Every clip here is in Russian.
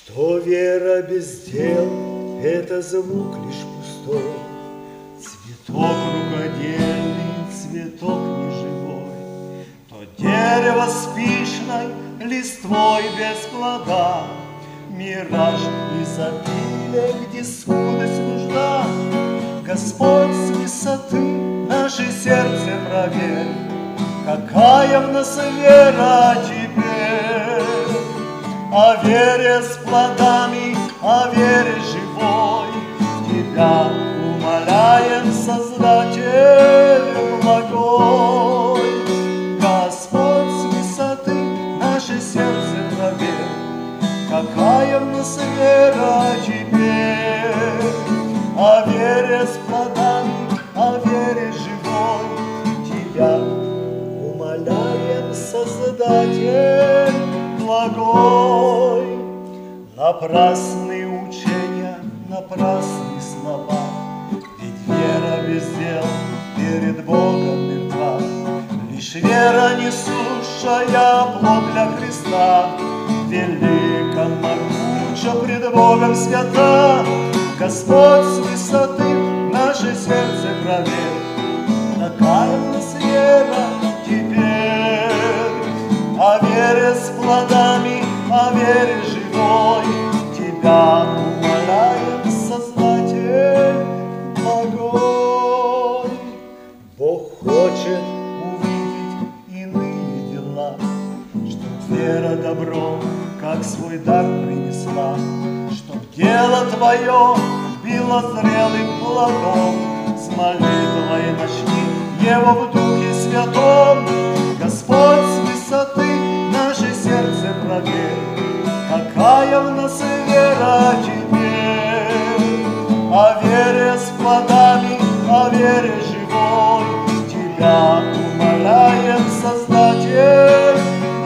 Что вера без дел — это звук лишь пустой, цветок рукодельный, цветок неживой, то дерево с пышной листвой без плода, мираж изобилия, где скудость нужда. Господь, с высоты наше сердце проверь, какая в нас вера теперь. О вере с плодами, о вере живой, Тебя умоляем, Создатель благой. Господь, с высоты наше сердце проверь, какая в нас вера теперь. О вере с плодами, о вере живой, Тебя умоляем, Создатель благой. Напрасные учения, напрасные слова, ведь вера без дел перед Богом мертва. Лишь вера, несущая плод для Христа, велика, могуча, пред Богом свята. Господь, с высоты наше сердце проверь, какая в нас вера теперь. О вере с плодами, о вере живой, Тебя умоляем, Создатель благой. Бог хочет увидеть иные дела, чтоб вера добро, как свой дар принесла, чтоб дело Твое било зрелым плодом. С молитвой начни его в Духе Святом. Господь, с высоты наше сердце проверь, какая в нас вера теперь. О вере с плодами, о вере живой, Тебя умоляем, Создатель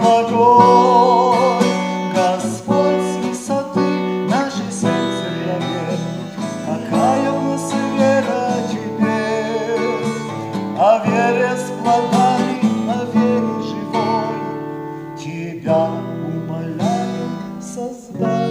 благой. Господь, с высоты наше сердце проверь, какая в нас вера теперь. О вере с плодами, о вере живой, Тебя умоляем, Создатель.